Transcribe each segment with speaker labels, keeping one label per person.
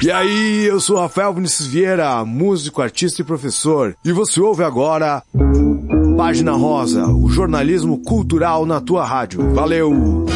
Speaker 1: E aí, eu sou Rafael Vinícius Vieira, músico, artista e professor. E você ouve agora Página Rosa, o jornalismo cultural na tua rádio. Valeu!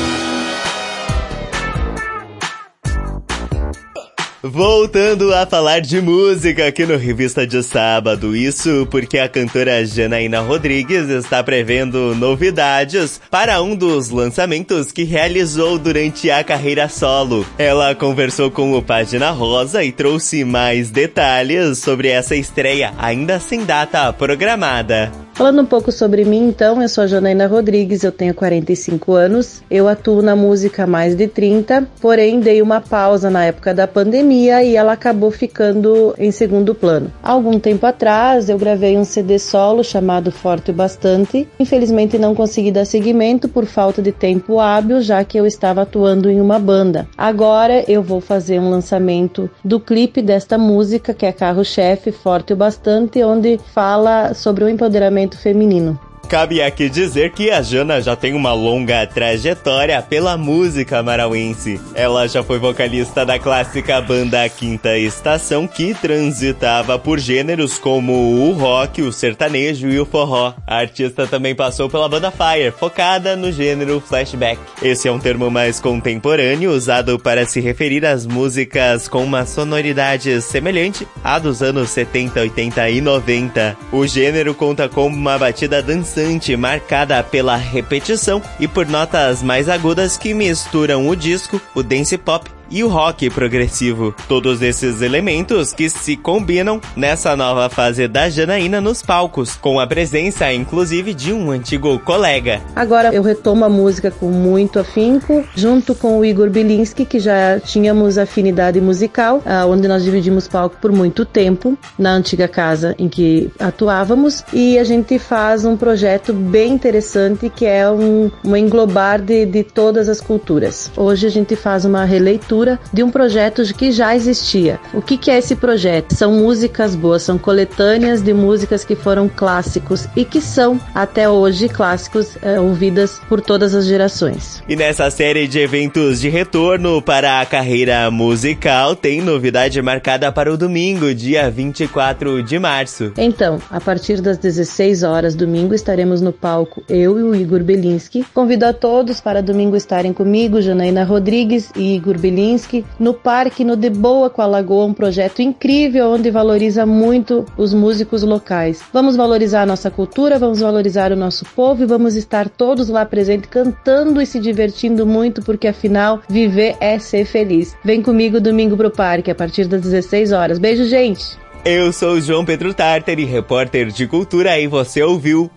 Speaker 2: Voltando a falar de música aqui no Revista de Sábado, isso porque a cantora Janaína Rodrigues está prevendo novidades para um dos lançamentos que realizou durante a carreira solo. Ela conversou com o Página Rosa e trouxe mais detalhes sobre essa estreia ainda sem data programada.
Speaker 3: Falando um pouco sobre mim, então, eu sou a Janaína Rodrigues, eu tenho 45 anos, eu atuo na música há mais de 30, porém dei uma pausa na época da pandemia e ela acabou ficando em segundo plano. Há algum tempo atrás, eu gravei um CD solo chamado Forte o Bastante. Infelizmente não consegui dar seguimento por falta de tempo hábil, já que eu estava atuando em uma banda. Agora eu vou fazer um lançamento do clipe desta música, que é carro-chefe, Forte o Bastante, onde fala sobre o empoderamento feminino.
Speaker 2: Cabe aqui dizer que a Jana já tem uma longa trajetória pela música marauense. Ela já foi vocalista da clássica banda Quinta Estação, que transitava por gêneros como o rock, o sertanejo e o forró. A artista também passou pela banda Fire, focada no gênero flashback. Esse é um termo mais contemporâneo, usado para se referir às músicas com uma sonoridade semelhante à dos anos 70, 80 e 90. O gênero conta com uma batida dançante marcada pela repetição e por notas mais agudas que misturam o disco, o dance pop e o rock progressivo. Todos esses elementos que se combinam nessa nova fase da Janaína nos palcos, com a presença inclusive de um antigo colega.
Speaker 3: Agora eu retomo a música com muito afinco, junto com o Igor Bielinski, que já tínhamos afinidade musical, onde nós dividimos palco por muito tempo, na antiga casa em que atuávamos, e a gente faz um projeto bem interessante, que é um englobar de todas as culturas. Hoje a gente faz uma releitura de um projeto que já existia. O que é esse projeto? São músicas boas, são coletâneas de músicas que foram clássicos e que são, até hoje, clássicos ouvidas por todas as gerações.
Speaker 2: E nessa série de eventos de retorno para a carreira musical, tem novidade marcada para o domingo, dia 24 de março.
Speaker 3: Então, a partir das 16 horas, domingo, estaremos no palco, eu e o Igor Bielinski. Convido a todos para domingo estarem comigo, Janaína Rodrigues e Igor Bielinski, no Parque no De Boa com a Lagoa, um projeto incrível onde valoriza muito os músicos locais. Vamos valorizar a nossa cultura, vamos valorizar o nosso povo e vamos estar todos lá presentes cantando e se divertindo muito, porque afinal viver é ser feliz. Vem comigo domingo pro parque a partir das 16 horas. Beijo, gente!
Speaker 2: Eu sou o João Pedro Tartari, repórter de cultura, e você ouviu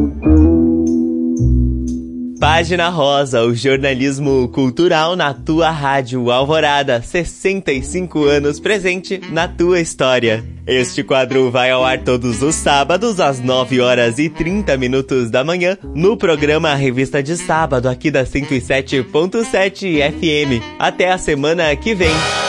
Speaker 2: Página Rosa, o jornalismo cultural na tua rádio Alvorada, 65 anos presente na tua história. Este quadro vai ao ar todos os sábados às 9 horas e 30 minutos da manhã no programa Revista de Sábado aqui da 107.7 FM. Até a semana que vem.